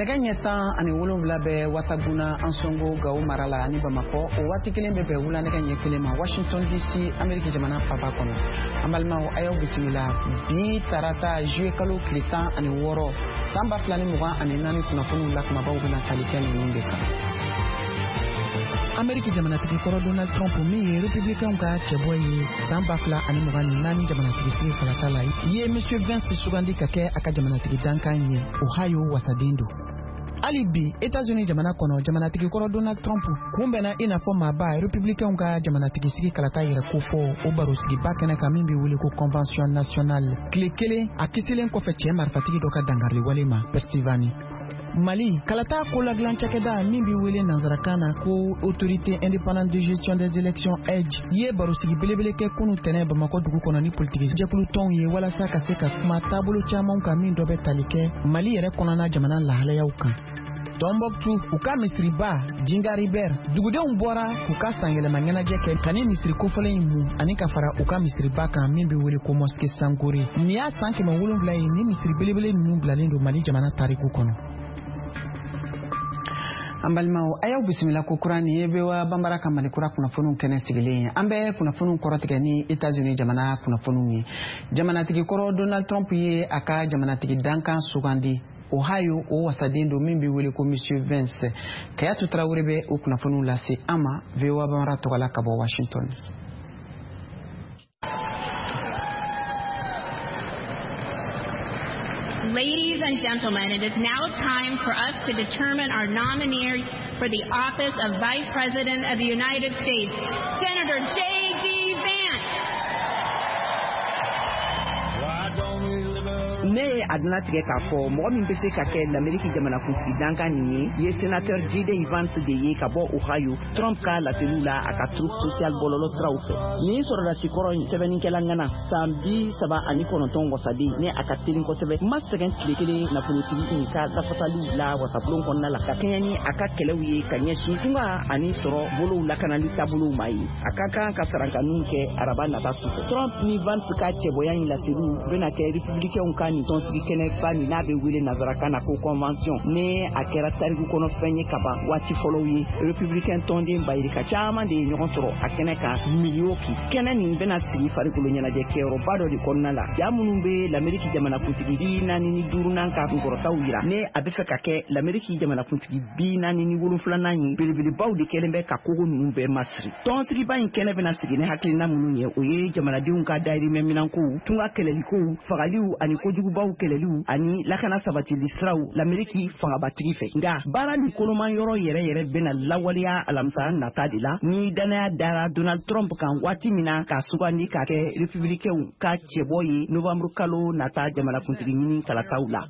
Naganyeta ani wolonwula bɛ Wataguna Ansongo Gao Marala ni Bamako o waati kelen bɛ bɛn wula nɛgɛ ɲɛ kelen ma Washington DC Ameriki jamana faba kɔnɔ. An balimaw a y'aw bisimila bi tarata juillet kalo tile 16 san 2024 kunnafoniw la kumabaw bɛna tali kɛ ninnu de kan. Ameriki jamanatigi kɔrɔ Donald Trump min ye républicain ka cɛbɔ ye san 2024 jamanatigi sigi falata la ye Monsieur Vance sugandi ka kɛ a ka jamanatigi dankan ye Ohio wasaden do. Ali bi États-Unis jamana kɔnɔ jamanatigi kɔrɔ Donald Trump kunbɛnna i n'a fɔ maaba républicain ka jamanatigi sigi kalata yɛrɛ ko fɔ o baro sigi ba kɛnɛ kan min bɛ wele ko convention nationale tile kelen a kisilen kɔfɛ cɛ marifatigi dɔ ka dangarili wale ma Pennsylvanie. Mali kalata ko la dilan cakɛda min bɛ wele nanzarakan na ko autorité indépendante de gestion des élections EDGE ye baro sigi belebele kɛ kunu tɛnɛ Bamako dugu kɔnɔ ni politiki jɛkulu tɔnw ye walasa ka se ka kuma taabolo caman kan min dɔ bɛ tali kɛ Mali yɛrɛ kɔnɔna jamana lahalayaw kan. Tombouctou u ka misiriba Jingaribert dugudenw bɔra k'u ka sanyɛlɛma ɲɛnajɛ kɛ ka ni misiri kofɔlen in mun ani ka fara u ka misiriba kan min bɛ wele ko mosquée Sankore. Nin y'a san 700 ye ni misiri belebele ninnu bilalen don Mali jamana tariku kɔnɔ. An balimaw a y'aw bisimila ko kura ni ye bewa bambara ka Mali kura kunnafoniw kɛnɛ sigilen ye. An bɛ kunnafoniw kɔrɔtigɛ ni États-Unis jamana kunnafoniw ye. Jamanatigi kɔrɔ Donald Trump ye a ka jamanatigi dankan sugandi Ohio o wasaden do min bɛ wele ko Monsieur Vance. Kayatu Traoré bɛ o kunnafoniw lase an ma bewa bambara tɔgɔla ka bɔ Washington. Ladies and gentlemen, it is now time for us to determine our nominee for the office of Vice President of the United States, Senator J.D. Vance. Ne adna tigɛ k'a fɔ mɔgɔ min bɛ se ka kɛ l'Amérique jamanakuntigi dankan nin ye sénateur J.D. Vance de ye ka bɔ Ohio Trump ka lateliw la a ka troupe social bɔlɔlɔ siraw fɛ. Nin sɔrɔdasi kɔrɔ in sɛbɛnnikɛla ŋana san 39 wasaden ne a ka teli kosɛbɛ ma sɛgɛn tile kelen nafolotigi in ka lafasaliw la wasabulon kɔnɔna la ka kɛɲɛ ni a ka kɛlɛw ye ka ɲɛsin tunga ani sɔrɔ bolow lakanali taabolow ma ye a ka kan ka sarankaninw kɛ araba nata sufɛ. Trump ni Vance ka cɛbɔya in laseliw bɛna kɛ républicainw ka nin tɔnsigi kɛnɛ ba nin n'a bɛ wele nanzarakan na ko convention ne a kɛra tariku kɔnɔ fɛn ye kaban waati fɔlɔw ye républicain tɔnden bayirika caman de ye ɲɔgɔn sɔrɔ a kɛnɛ kan Milwaukee. Kɛnɛ nin bɛna sigi farikolo ɲɛnajɛ kɛyɔrɔba dɔ de kɔnɔna la ja minnu bɛ l'Amérique jamanakuntigi 45 ka kunkɔrɔtaw yira ne a bɛ fɛ ka kɛ l'Amérique jamanakuntigi 47 ye belebelebaw de kɛlen bɛ ka kogo ninnu bɛɛ masiri. Tɔnsigiba in kɛnɛ bɛna sigi ne hakilina minnu ye o ye jamanadenw ka dayirimɛ minankow tunga kɛlɛlikow fagaliw ani kojugubaw kɛlɛliw ani lakana sabatili siraw l'Amérique fangabatigi fɛ. Nka baara ni koloman yɔrɔ yɛrɛ bɛna lawaleya alamisa nata de la ni danaya dara Donald Trump kan waati min na ka sugandi ka kɛ républicainw ka cɛbɔ ye novembre kalo nata jamanakuntigi ɲini kalataw la.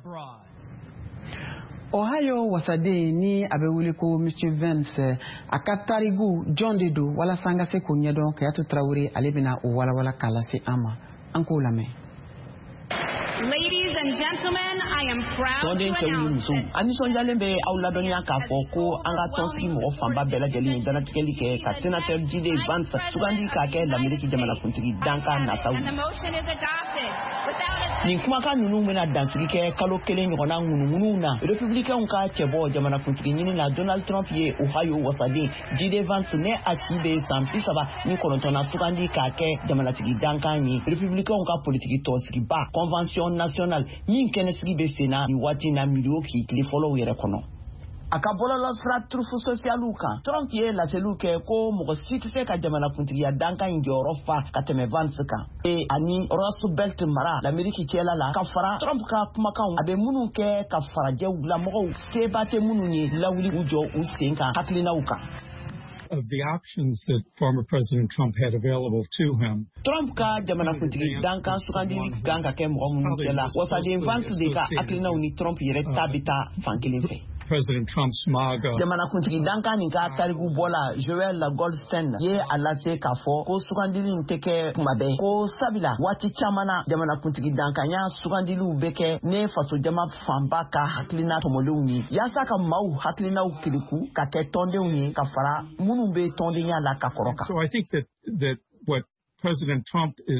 Ohio wasaden ni a bɛ wele ko Monsieur Vance a ka tarigu John de do walasa an ka se k'o ɲɛdɔn Kayatu Traoré ale bɛna o walawala k'a lase an ma an k'o lamɛn. Ladies and gentlemen, I am proud to announce that anisɔndiyalen bɛ aw ladɔnniya k'a fɔ ko an ka tɔnsigi mɔgɔ fanba bɛɛ lajɛlen ye danatigɛli kɛ ka sénateur J.D. Vance sugandi k'a kɛ l'Amérique jamanakuntigi dankan nataw. and the motion is adopted without a Nin kumakan ninnu bɛna dansigi kɛ kalo kelen ɲɔgɔnna ŋunuŋunuw na républicainw ka cɛbɔ jamanakuntigi ɲini na Donald Trump ye Ohio wasaden J.D. Vance ne a si bɛ san 39 sugandi k'a kɛ jamanatigi dankan ye républicainw ka politiki tɔnsigiba convention nationale min kɛnɛsigi bɛ sen na nin waati na Milwaukee tile fɔlɔw yɛrɛ kɔnɔ. A ka bɔlɔlɔ sira turufu sosialiw kan Trump ye laseliw kɛ ko mɔgɔ si tɛ se ka jamanakuntigiya dankan in jɔyɔrɔ fa ka tɛmɛ Vance kan. Ani Rust Belt mara l'Amérique cɛla la ka fara Trump ka kumakanw a bɛ minnu kɛ ka farajɛw la mɔgɔw seba tɛ minnu ye lawuli u jɔ u sen kan hakilinaw kan. Of the options that former President Trump had available to him. Trump ka jamanakuntigi dankan sugandili kan ka kɛ mɔgɔ minnu cɛla wasaden Vance de ka hakilinaw ni Trump yɛrɛ ta bɛ taa fankelen fɛ. President Trump's MAGA. Jamanakuntigi dankan nin ka tariku bɔla Joel Goldstein ye a lase k'a fɔ ko sugandili in tɛ kɛ kuma bɛɛ ko sabila waati caman na jamanakuntigi dankanya sugandiliw bɛ kɛ ne faso jama fanba ka hakilina tɔmɔlenw ye yaasa ka maaw hakilinaw kiriku ka kɛ tɔndenw ye ka fara minnu bɛ tɔndenya la ka kɔrɔ kan. So I think that what President Trump is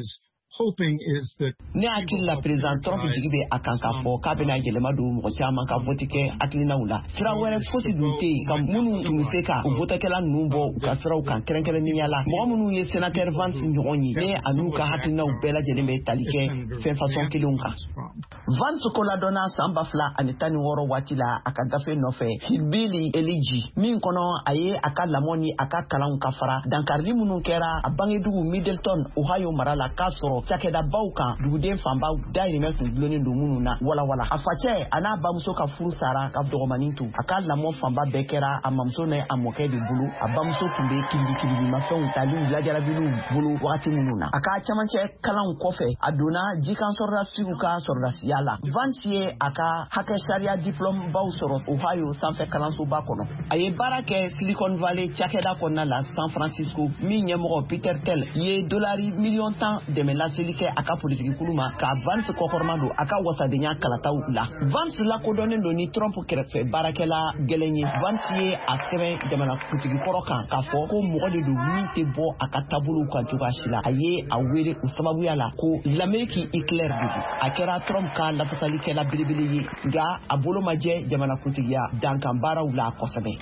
hoping is that ne akil la president Trump jigibe akanka fo kabina yelema do mo chama ka votike aklina ula sira were fosi dunte kam munu tumiseka votakela numbo ka siraw kan kerenkere ni yala mo munu ye senator Vance nyonyi ne anuka hatina ubela jelembe talike fe façon kilunka Vance kola dona samba fla anitani woro watila akagafe nofe hibili eliji min kono aye akala moni akakalan kafara dankarli munu kera abangedu Middleton Ohio marala kasoro chakeda bauka duguden famba dai me fulbloni ndumunu na wala afache ana bamso ka furu sara ka dogomanintu akala mo famba bekera amamso ne amoke de bulu abamso tumbe kili mafon tali lajara bilu bulu wakati mununa aka chamanche kalan kofe aduna jikan sorra siguka sorra siala Vance aka hake sharia diplôme bausoro Ohio sanfe kalanso bakono aye barake Silicon Valley chakeda konna la San Francisco mi nyemo Peter Tell ye dolari million tan de la selike aka politiki kuluma ka Vance kokormando aka wasadenya kalata la Vance la kodone do ni Trump krefe barakela gelenye Vance ye asere jamana politiki korokan ka fo ko mogode do winte bo aka tabulu kan tugashila aye awere usababu yala ko l'Amérique éclair du akera Trump ka la fasalike la bilibili ga abolo maje jamana politiki ya dankambara ula kosabe.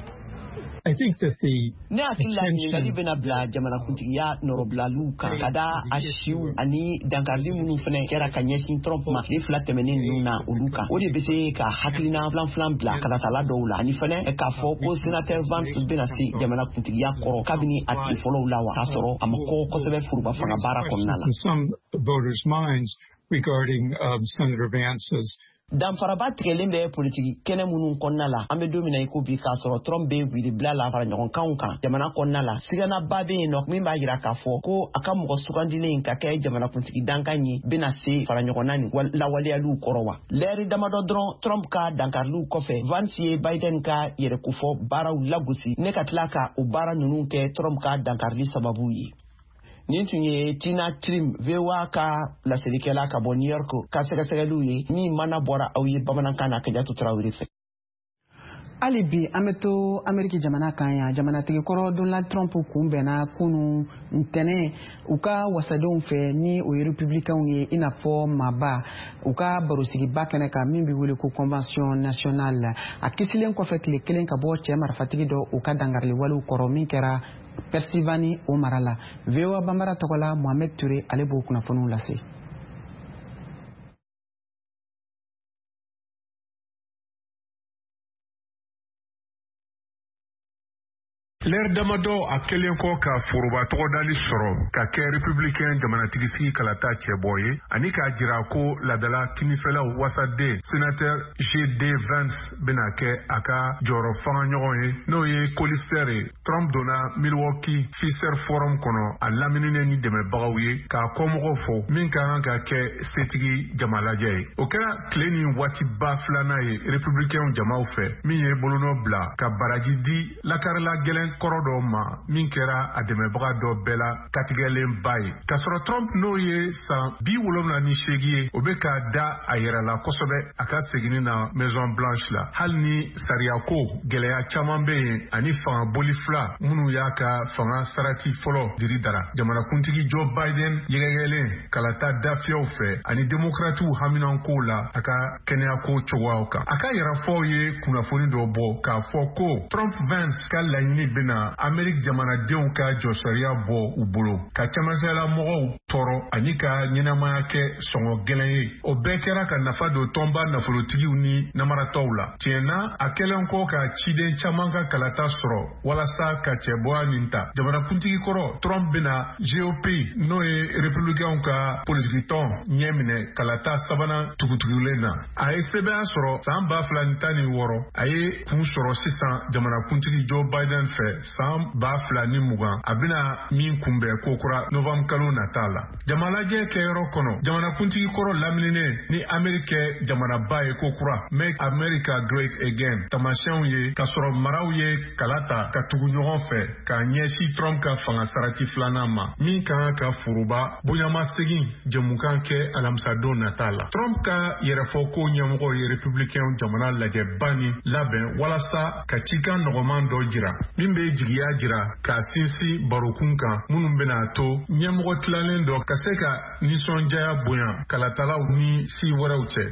I think that the ne akila ni kali bena bla jamana kuntiya norobla luka kada ashiu ani dankarzi munu fene kera kanyesin Trump ma le flat temenen nuna uluka odi bese ka haklina plan bla kala tala doula ani fene e ka fo ko senator Vance bena si jamana kuntiya koro kabini ati follow lawa kasoro amako ko sebe furuba fanga bara konnala some voters' minds regarding Senator Vance's dan faraba tigɛlen politiki kɛnɛ minnu kɔnɔna la an bɛ don min na i ko bi k'a sɔrɔ Trump bɛ wili bila la fara ɲɔgɔn kanw kan jamana kɔnɔna la sigana ba bɛ yen nɔ min b'a jira k'a fɔ ko a ka mɔgɔ sugandilen ka kɛ jamanakuntigi dankan ye bɛna se fara ɲɔgɔnna ni lawaleyaliw kɔrɔ wa lɛri damadɔ dɔrɔn Trump ka dankariliw kɔfɛ Vance ye Biden ka yɛrɛkofɔ baaraw lagosi ne ka tila ka o baara ninnu kɛ Trump ka dankarili sababu ye nin tun ye Tina Trim VOA ka laselikɛla ka bɔ New York ka sɛgɛsɛgɛliw ye min mana bɔra aw ye bamanankan na Kadiatu Traoré fɛ. Ali bi an bɛ to Ameriki jamana kan yan jamanatigi kɔrɔ Donald Trump kunbɛnna kunu ntɛnɛn u ka wasadenw fɛ ni o ye républicains ye i n'a fɔ Maba u ka barosigiba kɛnɛ kan min bɛ wele ko convention nationale a kisilen kɔfɛ tile kelen ka bɔ cɛ marifatigi dɔ u ka dangariliwalew kɔrɔ min kɛra Pennsylvanie o mara la VOA Bambara tɔgɔ la Mohamed Touré ale b'o kunnafoniw lase. L'ère damadɔ a kelen kɔ ka foroba tɔgɔdali sɔrɔ ka kɛ républicain jamanatigisi kalata cɛbɔ ye ani k'a jira ko ladala kinifɛlaw wasaden sénateur J.D. Vance bena kɛ a ka jɔyɔrɔ fanga ɲɔgɔn ye n'o ye Colister ye. Trump donna Milwaukee Fisher Forum kɔnɔ a lamininen ni dɛmɛbagaw ye k'a kɔmɔgɔw fɔ min ka kan ka kɛ setigi jamalajɛ ye. O kɛra tile ni waatiba filanan ye républicain jamaw fɛ min ye bolonɔ bila ka baraji di lakarila gɛlɛn kɔrɔ dɔ ma min kɛra a dɛmɛbaga dɔ bɛɛ la katigɛlen ba ye. K'a sɔrɔ Trump n'o ye san 78 ye o bɛ ka da a yɛrɛ la kosɛbɛ a ka seginni na Maison Blanche la hali ni sariyako gɛlɛya caman bɛ yen ani fanga boli fila minnu y'a ka fanga sarati fɔlɔ diri dara. Jamanakuntigi Joe Biden yɛgɛgɛlen kalata dafiyaw fɛ ani démocratiw haminanko la a ka kɛnɛyako cogoyaw kan. A ka yɛrɛfɔw ye kunnafoni dɔ bɔ k'a fɔ ko Trump Vance ka laɲini bɛna Amerik jamanadenw ka jɔsariya bɔ u bolo ka camansɛla mɔgɔw tɔɔrɔ ani ka ɲɛnamaya kɛ sɔngɔ gɛlɛn ye. O bɛɛ kɛra ka nafa don tɔnba nafolotigiw ni namaratɔw la. Tiɲɛna a kɛlen kɔ ka ciden caman ka kalata sɔrɔ walasa ka cɛbɔya nin ta. Jamanakuntigi kɔrɔ Trump bɛna GOP n'o ye républicains ka politikitɔn ɲɛ minɛ kalata sabanan tugutugulen na. A ye sɛbɛya sɔrɔ san 2016 a ye kun sɔrɔ sisan jamanakuntigi Joe Biden fɛ san 2020 a bɛna min kunbɛn kokura novembre kalo nata la. Jamalajɛ kɛyɔrɔ kɔnɔ jamanakuntigi kɔrɔ lamininen ni Amerikɛ jamanaba ye kokura Make America Great Again tamasiyɛnw ye ka sɔrɔ maraw ye kalata ka tugu ɲɔgɔn fɛ ka ɲɛsi Trump ka fanga sarati filanan ma min kan ka foroba bonyamasegin jɛmukan kɛ alamisadon nata la. Trump ka yɛrɛfɔ ko ɲɛmɔgɔ ye républicain jamana lajɛba ni labɛn walasa ka cikan nɔgɔman dɔ jira min bɛ ye jigiya jira ka sinsi barokun kan minnu bɛna to ɲɛmɔgɔ tilalen dɔ ka se ka nisɔnjaya bonya kalatalaw ni si wɛrɛw cɛ.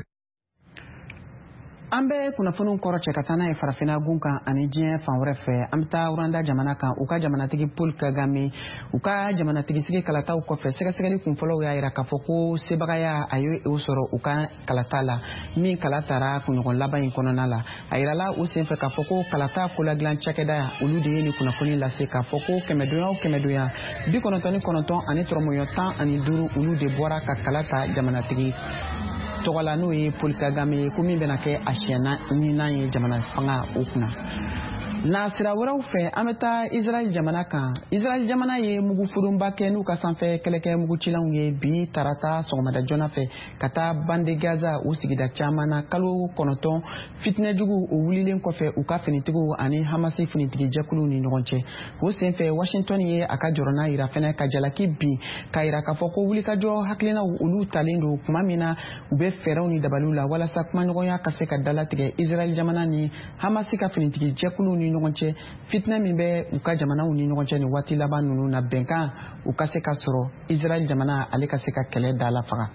An bɛ kunnafoniw kɔrɔ cɛ ka taa n'a ye farafinna gun kan ani diɲɛ fan wɛrɛ fɛ. An bɛ taa Rwanda jamana kan u ka jamanatigi Paul Kagame u ka jamanatigisi kalataw kɔfɛ sɛgɛsɛgɛli kunfɔlɔw y'a jira k'a fɔ ko sebagaya a ye o sɔrɔ u ka kalata la min kala taara kunɲɔgɔn laban in kɔnɔna la. A yirala u senfɛ k'a fɔ ko kalata koladilan cakɛda olu de ye ni kunnafoni lase k'a fɔ ko kɛmɛdonya o kɛmɛdonya 99 ani tɔrɔmɔɲɔ 15 olu de bɔra ka kalata jamanatigi tɔgɔla n'o ye Paul Kagame ko min bɛna kɛ a siɲɛna ɲinan ye jamana fanga o kunna. Na sira wɛrɛw fɛ an bɛ taa Israel jamana kan. Israel jamana ye mugufurunba kɛ n'u ka sanfɛ kɛlɛkɛ mugutilanw ye bi tarata sɔgɔmada joona fɛ ka taa bande Gaza u sigida caman na kalo 9 fitinɛjugu o wulilen kɔfɛ u ka finitigiw ani Hamasi finitigi jɛkuluw ni ɲɔgɔn cɛ. O senfɛ Washington ye a ka jɔrɔna yira fɛnɛ ka jalaki bi ka yira k'a fɔ ko wulikajɔ hakilinaw olu talen don kuma min na u bɛ fɛɛrɛw ni dabaliw la walasa kumaɲɔgɔnya ka se ka dalatigɛ Israel jamana ni Hamasi ka finitigi jɛkuluw ni ɲɔgɔn cɛ. Fitinɛ min bɛ u ka jamanaw ni ɲɔgɔn cɛ ni waati laban ninnu na bɛnkan u ka se ka sɔrɔ Israel jamana ale ka se ka kɛlɛ da la faga.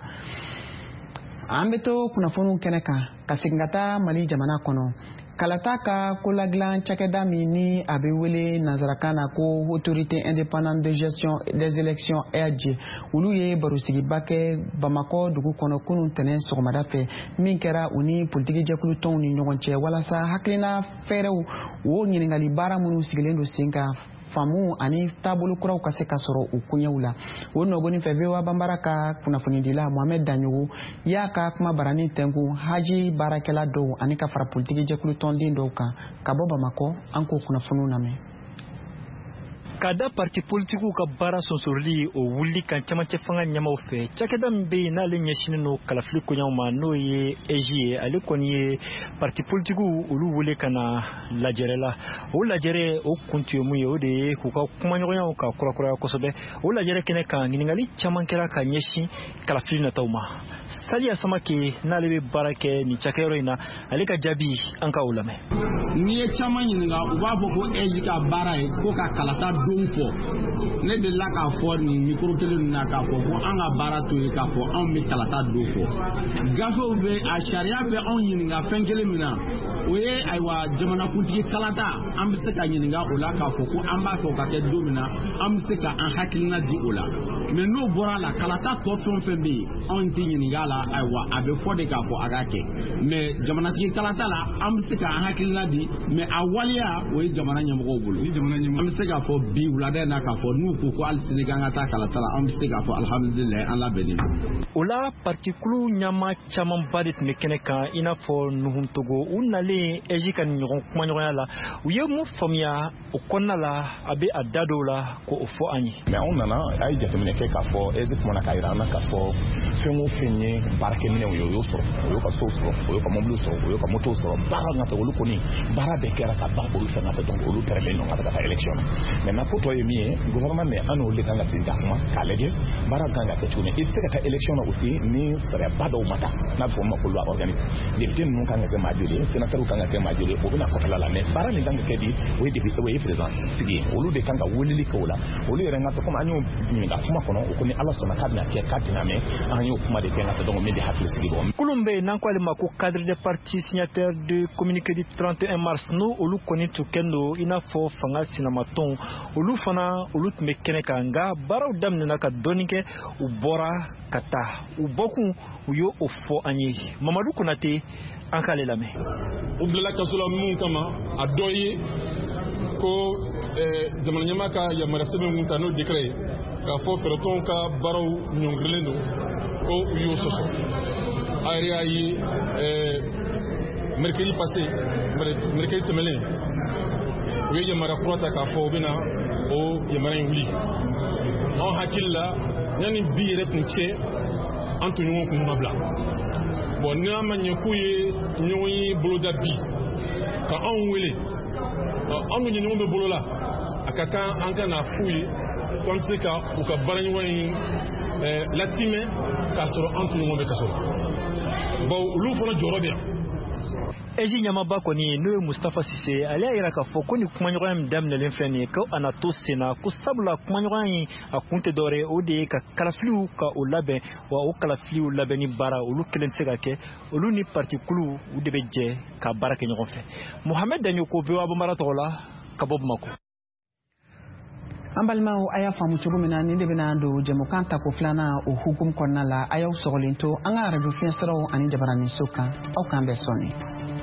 An bɛ to kunnafoniw kɛnɛ kan ka segin ka taa Mali jamana kɔnɔ. Kalata ka koladilan cakɛda min ni a bɛ wele nanzarakan na ko Autorité indépendante de gestion des élections AG olu ye barosigiba kɛ Bamakɔ dugu kɔnɔ kunun tɛnɛn sɔgɔmada fɛ min kɛra u ni politiki jɛkulu tɔnw ni ɲɔgɔn cɛ walasa hakilina fɛɛrɛw o ɲininkali baara minnu sigilen don sen kan faamu ani taabolo kuraw ka se ka sɔrɔ u kuɲɛw la. O nɔgɔnin fɛ VOA Banbara ka kunnafonidila Mohamed Danyogo y'a ka kuma barani tɛnku Haji baarakɛla dɔw ani ka fara politiki jɛkulu tɔnden dɔw kan ka bɔ Bamakɔ an k'o kunnafoniw lamɛn. Kada parti politiku ka baara sɔnsɔrɔli o wuli kan camancɛ fanga ɲɛmaw fɛ cakɛda min bɛ yen n'ale ɲɛsinen don kalafili koɲaw ma n'o ye EJ ye ale kɔni ye parti politiku olu wele ka na lajɛrɛ la o lajɛrɛ o kun tun ye mun ye o de ye k'u ka kumaɲɔgɔnyaw ka kurakuraya kosɛbɛ o lajɛrɛ kɛnɛ kan ɲininkali caman kɛra ka ɲɛsin kalafili nataw ma Sadiya Samake n'ale bɛ baara kɛ nin cakɛyɔrɔ in na ale ka jaabi an ka o lamɛn. N'i ye caman ɲininka u b'a fɔ ko EJ ka baara ye ko ka kalata don fɔ ne de la k'a fɔ nin micro kelen na k'a fɔ ko an ka baara to ye k'a fɔ anw bɛ kalata don fɔ gafew bɛ a sariya bɛ anw ɲininka fɛn kelen min na o ye ayiwa jamanakuntigi kalata an bɛ se ka ɲininka o la k'a fɔ ko an b'a fɛ o ka kɛ don min na an bɛ se ka an hakilina di o la mais n'o bɔra la kalata tɔ fɛn o fɛn bɛ yen anw tɛ ɲininka la ayiwa a bɛ fɔ de k'a fɔ a ka kɛ mais jamanatigi kalata la an bɛ se ka an hakilina di mais a waleya o ye jamana ɲɛmɔgɔw bolo an bɛ se k'a fɔ bi wulada n'a k'a fɔ n'u ko ko hali sini k'an ka taa kalata la an bɛ se k'a fɔ alhamdulilayi an labɛnnen don. O la partikulu ɲama camanba de tun bɛ kɛnɛ kan i n'a fɔ Nuhum Togo u nalen EJ ka ɲɔgɔn kumaɲɔgɔnya la u ye mun faamuya o kɔnɔna la a bɛ a da dɔw la k'o fɔ an ye. Mais anw nana a ye jateminɛ kɛ k'a fɔ EJ kumana k'a jira an na k'a fɔ fɛn o fɛn ye baarakɛminɛw ye o y'o sɔrɔ o y'o ka sow sɔrɔ o y'o ka mobiliw sɔrɔ o y'o ka motow sɔrɔ baara kan ka olu kɔni baara bɛɛ kɛra ka ban olu fɛn ka tɛ donc olu pɛrɛnlen don ka taa élection na maintenant ko tɔ ye min ye gouvernement mais an n'olu de kan ka sigi ka kuma k'a lajɛ baara kan ka kɛ cogo min i bɛ se ka taa élection na aussi ni sariaba dɔw ma taa n'a bɛ fɔ o ma ko loi organique député ninnu kan ka kɛ maa joli ye sénateur kan ka kɛ maa joli ye o bɛna kɔfɛla la mais baara min kan ka kɛ di o ye député o ye président sigi ye olu de kan ka weleli kɛ o la olu yɛrɛ ka komi an y'o ɲininka kuma kɔnɔ o ko ni Ala sɔnna k'a bɛna kɛ k'a tɛna mɛn an y'o kuma de kɛ ka donc min bɛ hakili sigi bɔ. Kulun bɛ yen n'an ko ale ma ko cadre de parti signataire de communiqué du 31 mars n'o olu kɔni tun kɛlen don i n'a fɔ fanga sinamatɔnw olu fana olu tun bɛ kɛnɛ kan nka baaraw daminɛna ka dɔɔnin kɛ u bɔra ka taa u bɔkun u y'o fɔ an ye Mamadu Konate an k'ale lamɛn. U bilala kaso la mun kama a dɔ ye ko jamana ɲɛmaa ka yamaruya sɛbɛn mun ta n'o décret ye k'a fɔ fɛɛrɛtɔnw ka baaraw ɲɔngirilen don ko u y'o sɔsɔ a yɛrɛ y'a ye mercredi passé mercredi tɛmɛnen u ye yamaruya kura ta k'a fɔ u bɛna o yamaruya in wuli anw hakili la yanni bi yɛrɛ tun cɛ an to ɲɔgɔn kun ma bila bon n'a ma ɲɛ k'u ye ɲɔgɔn ye boloda bi ka anw wele anw ɲɛ ɲɔgɔn bɛ bolo la a ka kan an ka na f'u ye k'an se ka u ka baaraɲɔgɔn in latimɛ k'a sɔrɔ an to ɲɔgɔn bɛ kaso la bon olu fana jɔyɔrɔ bɛ yan. Eji Nyamaba koni no Mustafa Sise ali ayira ka fo ko ni kuma ɲɔgɔn daminɛlen filɛ nin ye ko ana to senna ko sabula kuma ɲɔgɔn in a kun tɛ dɔwɛrɛ o de ye ka kalafiliw ka o labɛn wa o kalafiliw labɛnni baara olu kelen tɛ se ka kɛ olu ni parti kulu u de bɛ jɛ ka baara kɛ ɲɔgɔn fɛ. Mohamed Danyo ko VOA Bambara tɔgɔ la ka bɔ Bamako. An balimaw a y'a faamu cogo min na ni de bɛna don jɛmukan ta ko filanan o hukumu kɔnɔna la a y'aw sɔgɔlen to an ka radio fiɲɛsiraw ani jabaraninso kan aw k'an bɛɛ sɔnni.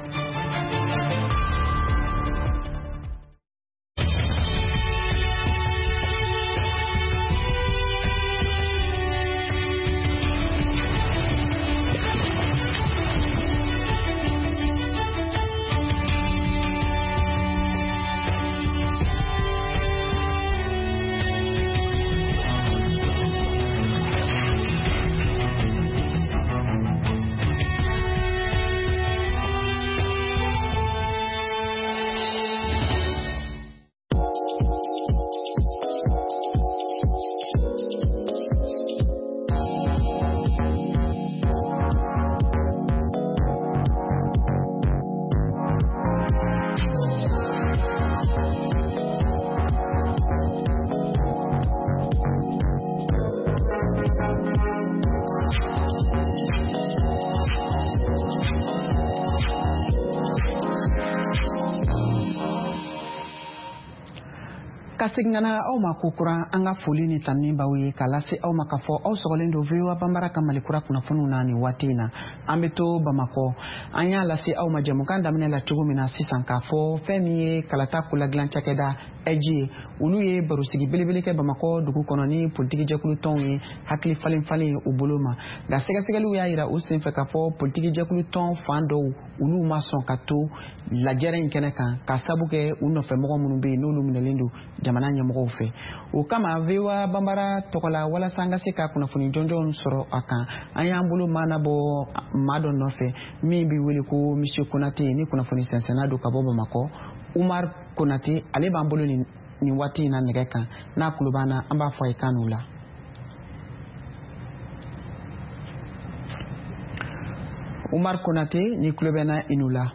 Kasignana aw ma kokura an ka foli ni tanni baw ye ka lase aw ma ka fɔ aw sɔgɔlen don VOA Bambara ka malikura kunnafoniw na ni waati in na an bɛ to Bamako an y'a lase aw ma jɛmukan daminɛ la cogo min na sisan k'a fɔ fɛn min ye kalata koladilan cakɛda ɛji olu ye barosigi belebele kɛ Bamako dugu kɔnɔ ni politiki jɛkulu tɔnw ye hakili falen falen u bolo ma nka sɛgɛsɛgɛliw y'a yira u senfɛ k'a fɔ politiki jɛkulu tɔn fan dɔw olu ma sɔn ka to lajɛrɛ in kɛnɛ kan ka sabu kɛ u nɔfɛmɔgɔ minnu bɛ yen n'olu minɛlen don jamana ɲɛmɔgɔw fɛ o kama VOA Bambara tɔgɔ la walasa an ka se ka kunnafoni jɔnjɔn sɔrɔ a kan an y'an bolo maanabɔ maa dɔ nɔfɛ min bɛ wele ko Monsieur Konate ni kunnafoni sɛnsɛnna don ka bɔ Bamakɔ Umar Konate ale b'an bolo nin waati in na nɛgɛ kan n'a kulo b'an na an b'a fɔ a ye kan n'u la. Umar Konate ni kulo bɛ na inu la.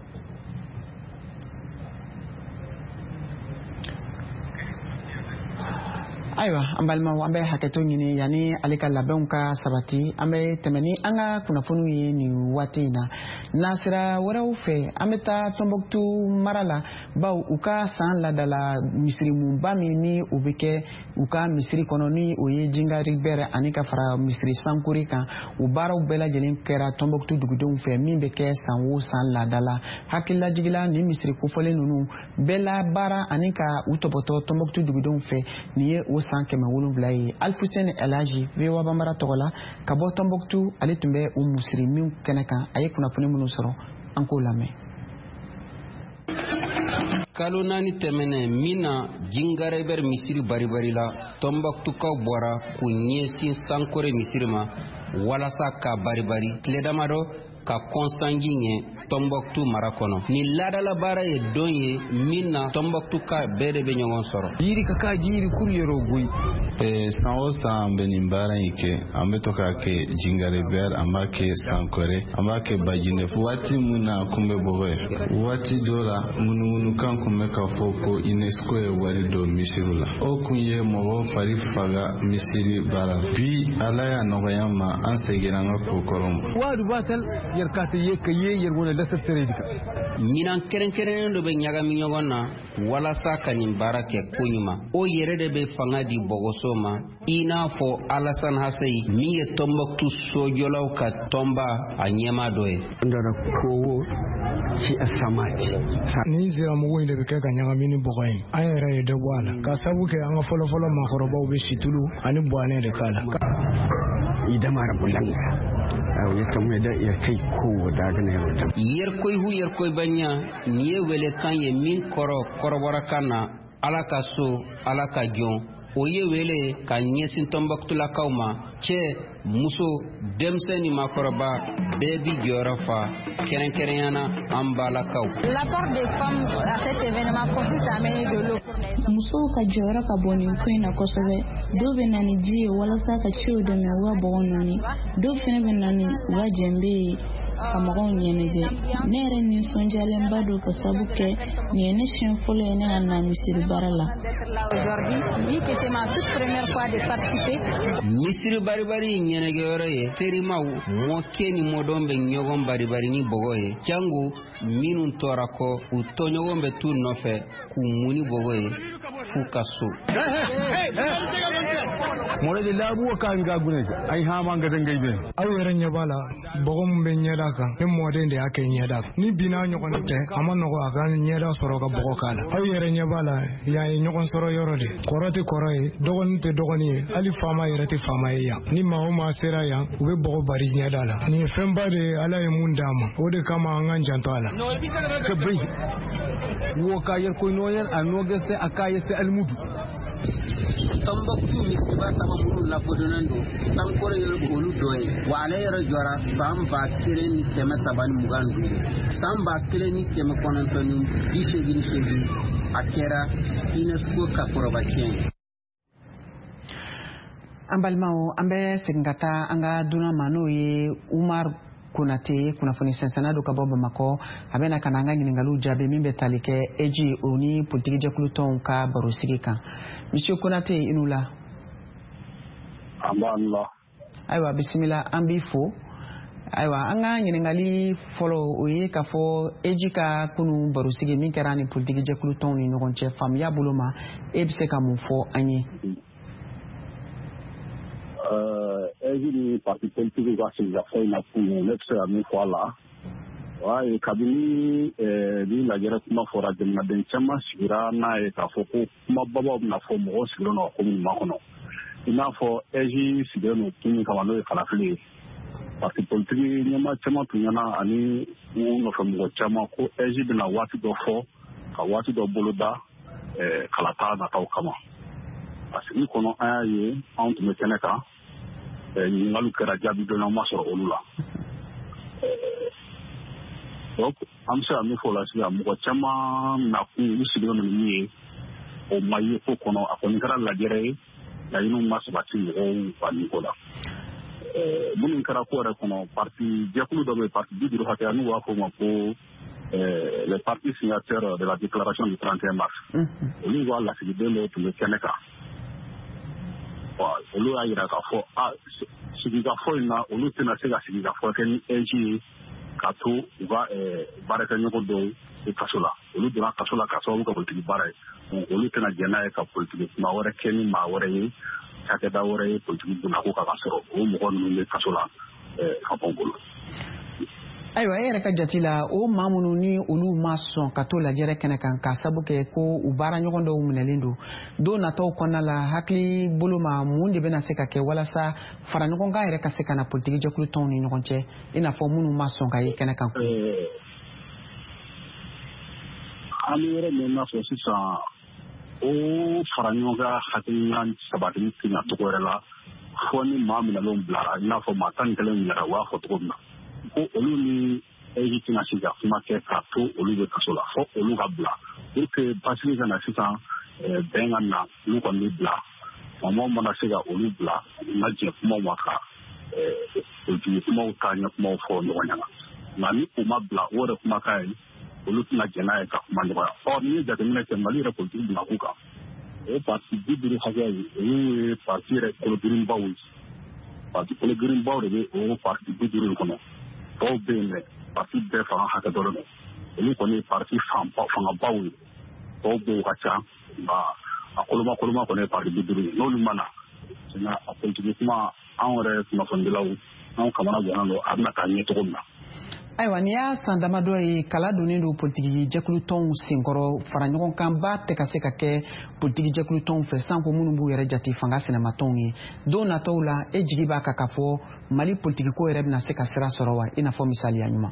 Ayiwa an balimaw an bɛ hakɛto ɲini yanni ale ka labɛnw ka sabati an bɛ tɛmɛ ni an ka kunnafoniw ye nin waati in na nasira wɛrɛw fɛ an bɛ taa Tombouctou mara la baw u ka san ladala misirimunba min ni o bɛ kɛ u ka misiri kɔnɔ ni o ye Jingari Bɛrɛ ani ka fara misiri sankuri kan u baaraw bɛɛ lajɛlen kɛra Tombouctou dugudenw fɛ min bɛ kɛ san o san ladala hakililajigila ni misiri kofɔlen ninnu bɛɛ la baara ani ka u tɔbɔtɔ Tombouctou dugudenw fɛ nin ye o san 700 ye Alfuseni Elaji VOA Bambara tɔgɔ la ka bɔ Tombouctou ale tun bɛ u musiri min kɛnɛ kan a ye kunnafoni minnu sɔrɔ an k'o lamɛn. Kalo naani tɛmɛnɛ min na Jingare Bɛrɛ misiri baribari la Tombouctoukaw bɔra k'u ɲɛsin Sankore misiri ma walasa ka baribari tile damadɔ ka kɔnsanji ɲɛ Tombouctou mara kɔnɔ ni ladala baara ye don ye min na Tombouctou ka bɛɛ de bɛ ɲɔgɔn sɔrɔ yiri ka ka yiri kuru yɔrɔ goyi san o san bɛ nin baara in kɛ an bɛ to k'a kɛ Jingare Bɛrɛ an b'a kɛ Sankore an b'a kɛ Bajinef waati mun na kun bɛ bɔ waati dɔ la munumunukan kun bɛ ka fɔ ko UNESCO ye wari don misiri la o kun ye mɔgɔ fari faga misiri baara bi Ala y'a nɔgɔya ma an seginna an ka ko kɔrɔ ma wadu batal yarkata ye ka ye yarwona lasar tare dika ɲinan kɛrɛnkɛrɛnnen dɔ bɛ ɲagami ɲɔgɔn na walasa ka nin baara kɛ ko ɲuman o yɛrɛ de bɛ fanga di bɔgɔso ma i n'a fɔ Alassane Haseyi min ye Tombouctou sojɔlaw ka tɔnba a ɲɛma dɔ ye ndara kowo ci asamati ni zira mɔgɔw de bɛ kɛ ka ɲagami ni bɔgɔ in an yɛrɛ ye dɔ bɔ a la ka sabu kɛ an ka fɔlɔfɔlɔ maakɔrɔbaw bɛ situlu ani buwanɛ de k'a la idamara bulanga yerkoy banya ni ye wele kan ye min kɔrɔ kɔrɔbɔra kan na Ala ka so Ala ka jɔn o ye wele ka ɲɛsin Tombouctoulakaw ma cɛ muso denmisɛn ni maakɔrɔba bɛɛ bi jɔyɔrɔ fa kɛrɛnkɛrɛnyana an balakaw. L'apport des femmes à cet événement consiste à amener de l'eau pour les hommes. Musow ka jɔyɔrɔ ka bon nin ko in na kosɛbɛ dɔw bɛ na ni ji ye walasa ka cɛw dɛmɛ u ka bɔgɔ ninnu dɔw fana bɛ na ni u ka jɛnbe ye ka mɔgɔw ɲɛnajɛ ne yɛrɛ nisɔndiyalenba don ka sabu kɛ nin ye ne siɲɛ fɔlɔ ye ne ka na misiri baara la. misiri baribari ɲɛnɛkɛyɔrɔ ye terimaw mɔkɛ ni mɔdɔn bɛ ɲɔgɔn baribari ni bɔgɔ ye jango minnu tɔɔra kɔ u tɔɲɔgɔn bɛ t'u nɔfɛ k'u muni bɔgɔ ye f'u ka so. Mɔle de labu kan ga gune ai ha man ga dangai be aw yɛrɛ ɲɛ b'a la bɔgɔ min bɛ ɲɛda kan ni mɔden de y'a kɛ ɲɛda ni bina ɲɔgɔn tɛ a ma nɔgɔ a ka ɲɛda sɔrɔ ka bɔgɔ k'a la aw yɛrɛ ɲɛ b'a la yan ye ɲɔgɔn sɔrɔ yɔrɔ de kɔrɔ tɛ kɔrɔ ye dɔgɔnin tɛ dɔgɔnin ye hali faama yɛrɛ tɛ faama ye yan ni maa o maa sera yan u bɛ bɔgɔ bari ɲɛda la nin ye fɛnba de ye ala ye mun d'a ma o de kama an ka janto a la wo ka yer ko no yer anoge se akaye se almudu Tombouctou misiba sama muru la kodonan do sankore yoro olu doye wala yoro jora samba kere ni keme sabani mugandu samba kere ni keme konontoni ishegi akera UNESCO ka porobachien ambalmao ambe singata anga duna mano ye Umar Kunate kunafoni sensanado ka boba mako abena kananga ngingalu jabe mimbe talike eji oni politiki jakuluton ka barosirika Monsieur Kunate inula amalla aywa bismillah ambifo aywa anga ngingali follow oye ka fo eji ka kunu barosigi min karani politiki jakuluton ni ngonche fam ya buloma ebse ka mufo anyi Every party politique va se faire une appui next année voilà ouais kabini ni la guerre kuma fora de na den chama sira na e ka foko kuma baba na fo mo sira no ko mi makono ina fo eji sira no tuni kama no kala fili parti politique nyama chama tunyana ani no fo mo chama ko eji de na wati do fo ka wati do boloda kala ta na taw kama asini kono aye on me keneka ni ngalu kera jabi do na masoro olula donc am sa mi fo la sia mo chama na ku isido no ni o maye ko kono akoni kara la jere la yinu masbati o pani kola bunin kara ko ra kono parti jakulu do be parti du hakka anu wa ko ma ko les partis signataires de la déclaration du 31 mars au niveau la sigide le to le Sénégal olu ayira ka fɔ sigika fɔ in na olu tɛna se ka sigika fɔ kɛ ni EJ ka to u ka baarakɛɲɔgɔn dɔw kaso la olu donna kaso la ka sababu ka politiki baara ye olu tɛna jɛn n'a ye ka politiki kuma wɛrɛ kɛ ni maa wɛrɛ ye cakɛda wɛrɛ ye politiki donna ko ka sɔrɔ o mɔgɔ ninnu bɛ kaso la ka bɔ bolo. Ayiwa e yɛrɛ ka jati la o maa minnu ni olu ma sɔn ka to lajɛrɛ kɛnɛ kan ka sabu kɛ ko u baara ɲɔgɔn dɔw minɛlen don nataw kɔnɔna la hakili bolo ma mun de bɛna se ka kɛ walasa fara ɲɔgɔn kan yɛrɛ ka se ka na politiki jɛkulu tɔnw ni ɲɔgɔn cɛ i n'a fɔ minnu ma sɔn ka ye kɛnɛ kan. An bɛ yɔrɔ min na fɔ sisan o fara ɲɔgɔn kan hakilina sabatili tɛna cogo wɛrɛ la fɔ ni maa minɛlenw bilara i n'a fɔ maa 11 yɛrɛ u b'a fɔ cogo min na. Ko olu ni EJ tɛna se ka kuma kɛ k'a to olu bɛ kaso la fɔ olu ka bila pour que basigi ka na sisan bɛn ka na olu kɔni bɛ bila faamaw mana se ka olu bila na jɛ kumaw ma ka politiki kumaw ta ɲɛ kumaw fɔ ɲɔgɔn ɲɛna nka ni u ma bila o yɛrɛ kumakan ye olu tɛna jɛn n'a ye ka kuma ɲɔgɔn ɔ ni ye jateminɛ kɛ Mali yɛrɛ politiki bila k'u kan o parti 50 hakɛ ye olu ye parti yɛrɛ kologirinbaw ye parti kologirinbaw de bɛ o parti 50 kɔnɔ. Dɔw bɛ yen dɛ parti bɛɛ fanga hakɛ dɔ de olu kɔni ye parti fangabaw ye dɔw bɛ yen ka ca nka a koloma kɔni ye parti 50 ye n'olu ma na sinon a politiki kuma anw yɛrɛ kunnafonidilaw anw kamana gannan don a bɛna taa ɲɛ cogo min na. Ayiwa ni y'a san damadɔ ye kala donnen don politiki jɛkulu tɔnw senkɔrɔ fara ɲɔgɔn kan ba tɛ ka se ka kɛ politiki jɛkulu tɔnw fɛ sanko minnu b'u yɛrɛ jate fanga sinɛmatɔnw ye don nataw la e jigi b'a kan ka fɔ Mali politiki ko yɛrɛ bɛna se ka sira sɔrɔ wa i n'a fɔ misaliya ɲuman.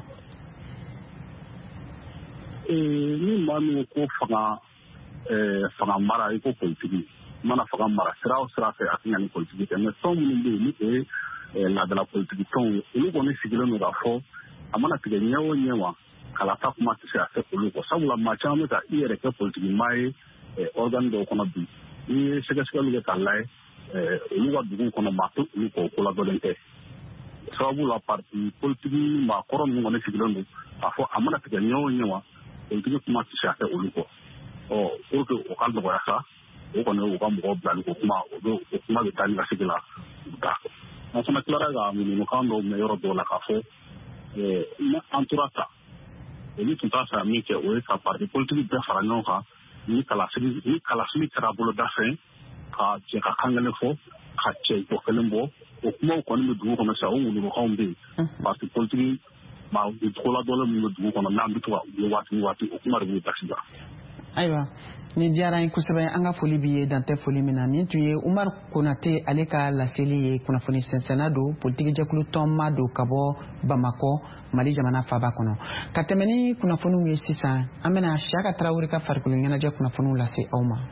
Ni maa min ko fanga mara i ko politiki mana fanga mara sira o sira fɛ a tɛ ɲa ni politiki tɛ mais tɔn minnu bɛ yen ni o ye laadala politiki tɔnw ye olu kɔni sigilen don ka fɔ a mana tigɛ ɲɛ o ɲɛ wa kalata kuma tɛ se ka kɛ olu kɔ sabula maa caman bɛ ka i yɛrɛ kɛ politiki maa ye organe dɔw kɔnɔ bi n'i ye sɛgɛsɛgɛliw kɛ k'a lajɛ olu ka dugu kɔnɔ maa tɛ olu kɔ o ko ladɔnlen tɛ sababu la parti politique ma kɔrɔ ninnu kɔni sigilen don k'a fɔ a mana tigɛ ɲɛ o ɲɛ wa politique kuma tɛ se ka kɛ olu kɔ pour que o ka nɔgɔya sa o kɔni u ka mɔgɔw bilali ko kuma o kuma bɛ taa ni ka segin la u t'a fɔ an fana tilara ka ɲininkalikan dɔw mɛn yɔrɔ dɔw la k'a fɔ ni an tora ta olu tun t'a fɛ min kɛ o ye ka parti politique bɛɛ fara ɲɔgɔn kan ni kalasili kɛra boloda fɛ ka jɛ ka kan kelen fɔ ka cɛ jɔ kelen bɔ o kumaw kɔni bɛ dugu kɔnɔ sisan o wulukanw bɛ yen parti politique maa cogoladɔlen minnu bɛ dugu kɔnɔ n'an bɛ to ka u ye waati o kuma de b'u dasi la. Ayiwa ni diyara n kosɛbɛ an ka foli b'i ye dantɛ foli min na nin tun ye Umaru Konate ale ka laseli ye kunnafoni sɛnsɛnna don politique jɛkulu tɔnma don ka bɔ Bamakɔ Mali jamana faaba kɔnɔ ka tɛmɛ ni kunnafoniw ye sisan an bɛna Siyaka Tarawele ka farikolo ɲɛnajɛ kunnafoniw lase aw ma.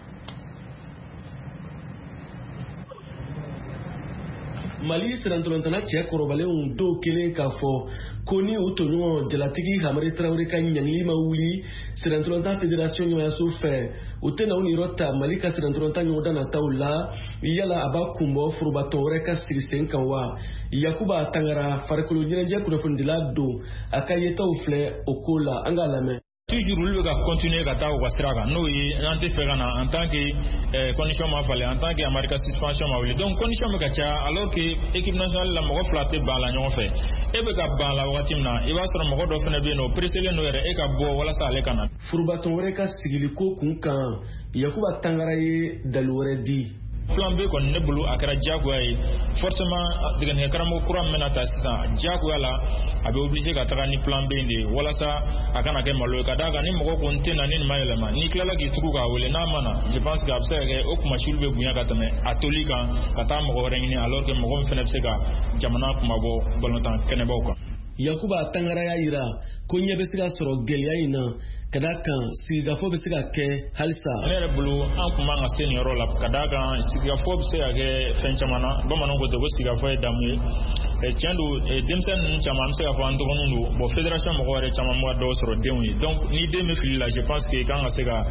Mali sirantolantana cɛ kɔrɔbalenw dɔw kelen k'a fɔ ko ni u tɔɲɔgɔn jalatigi Hamari Tarawele ka ɲangili ma wuli sirantolanta fédération ɲɛmayaso fɛ u tɛna u niyɔrɔ ta Mali ka sirantolanta ɲɔgɔndan nataw la yala a b'a kunbɔ forobatɔ wɛrɛ ka sigi sen kan wa Yakuba Tangara farikolo ɲɛnajɛ kunnafonidila don a ka yetaw filɛ o ko la an k'a lamɛn. Toujours olu bɛ ka continuer ka taa u ka sira kan n'o ye an tɛ fɛ ka na en tant que condition ma falen en tant que Amari ka suspension ma wuli donc condition bɛ ka caya alors que équipe nationale la mɔgɔ fila tɛ ban la ɲɔgɔn fɛ e bɛ ka ban la wagati min na i b'a sɔrɔ mɔgɔ dɔ fana bɛ yen nɔ presselen don yɛrɛ e ka bɔ walasa ale ka na. Furubatɔ wɛrɛ ka sigili ko kun kan Yakuba Tangara ye dali wɛrɛ di. Plan B kɔni ne bolo a kɛra diyagoya ye forcément dɛgɛnɛ karamɔgɔ kura min bɛna ta sisan diyagoya la a bɛ obligé ka taga ni plan B de ye walasa a kana kɛ malo ye ka d'a kan ni mɔgɔ kɔni tɛ na ni nin ma yɛlɛma n'i tilala k'i tugu k'a wele n'a ma na je pense que a bɛ se ka kɛ o kumasiw bɛ bonya ka tɛmɛ a toli kan ka taa mɔgɔ wɛrɛ ɲini alors que mɔgɔ min fana bɛ se ka jamana kumabɔ balontan kɛnɛbaw kan. Yakuba Tangara y'a yira ko ɲɛ bɛ se ka sɔrɔ gɛlɛya in na ka d'a kan sigikafɔ bɛ se ka kɛ halisa. Ne yɛrɛ bolo an kun b'an ka se nin yɔrɔ la ka d'a kan sigikafɔ bɛ se ka kɛ fɛn caman na bamananw ko ten ko sigikafɔ ye damu ye tiɲɛ don denmisɛnnin ninnu caman an bɛ se ka fɔ an dɔgɔninw don bon fédération mɔgɔ yɛrɛ caman bɛ ka dɔw sɔrɔ denw ye donc ni den bɛ fili la je pense que kan ka se ka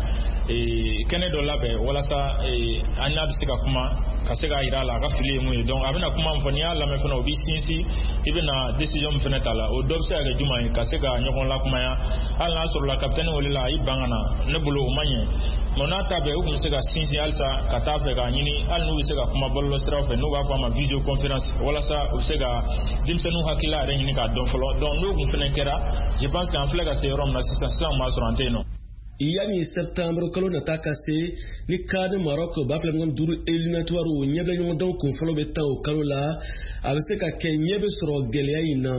kɛnɛ dɔ labɛn walasa an n'a bɛ se ka kuma ka se k'a jira a la a ka fili ye mun ye donc a bɛna kuma min fɔ n'i y'a lamɛn fana o b'i sinsin i bɛna décision min fana ta la o dɔ bɛ se ka kɛ jumɛn ye ka se ka ɲɔgɔn lakumaya hali n'a sɔrɔ la kapitɛni wele la a y'i ban ka na ne bolo o ma ɲɛ mais n'a ta bɛɛ u tun bɛ se ka sinsin halisa ka taa fɛ k'a ɲini hali n'u bɛ se ka kuma bɔlɔlɔsiraw fɛ n'u b'a fɔ a ma visio conférence walasa u bɛ se ka denmisɛnninw hakilila yɛrɛ ɲini k'a dɔn fɔlɔ donc n'o kun fana kɛra je pense que an filɛ ka se yɔrɔ min na sisan b'a sɔrɔ an tɛ yen nɔ. Yani septembre kalo nata ka se ni kaadi Maroc b'a filɛ ɲɔgɔn duuru éliminatoire o ɲɛ bɛ ɲɔgɔn dɔn kun fɔlɔ bɛ tan o kalo la a bɛ se ka kɛ ɲɛ bɛ sɔrɔ gɛlɛya in na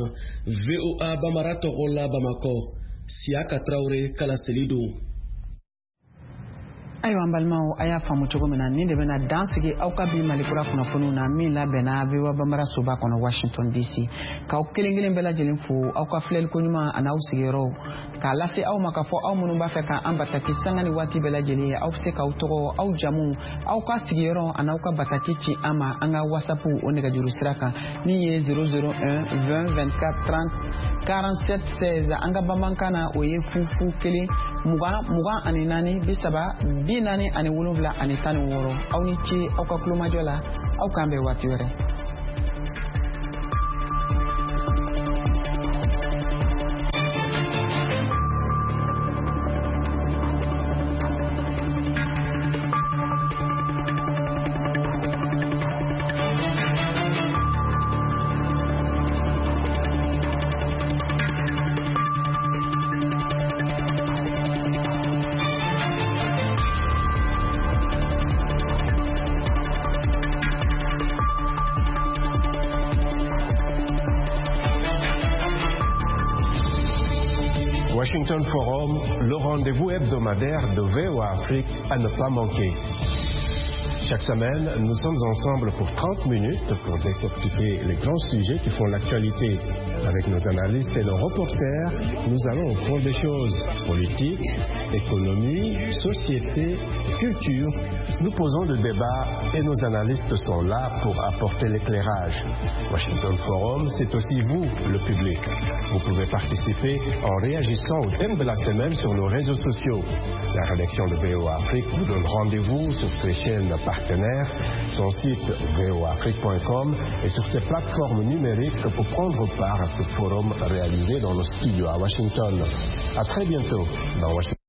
VOA Bamara tɔgɔ la Bamakɔ Siyaka Tarawele kala seli don. Ayiwa an balimaw a y'a faamu cogo min na nin de bɛna dan sigi aw ka bi Malikura kunnafoniw na min labɛnna VOA Bamara soba kɔnɔ Washington DC k'aw kelen kelen bɛɛ lajɛlen fo aw ka filɛliko ɲuman ani aw sigiyɔrɔ k'a lase aw ma k'a fɔ aw minnu b'a fɛ k'an bataki sanga ni waati bɛɛ lajɛlen ye aw bɛ se k'aw tɔgɔ aw jamu aw ka sigiyɔrɔ ani aw ka bataki ci an ma an ka WhatsApp o nɛgɛjuru sira kan min ye 001 20 24 30 47 16 an ka bamanankan na o ye fufu kelen 20 ani 4 30 40 ani 7 ani 16 aw ni ce aw ka kulomajɔ la aw k'an bɛn waati wɛrɛ. Washington Forum, le rendez-vous hebdomadaire de VOA Afrique à ne pas manquer. Chaque semaine, nous sommes ensemble pour 30 minutes pour décortiquer les grands sujets qui font l'actualité. Avec nos analystes et nos reporters, nous allons au fond des choses. Politique, économie, société, culture. Nous posons le débat et nos analystes sont là pour apporter l'éclairage. Washington Forum, c'est aussi vous, le public. Vous pouvez participer en réagissant au thème de la semaine sur nos réseaux sociaux. La rédaction de VOA Afrique vous donne rendez-vous sur ces chaînes partenaires partenaires, son site voafrique.com et sur ses plateformes numériques pour prendre part à ce forum réalisé dans nos studios à Washington. À très bientôt dans Washington.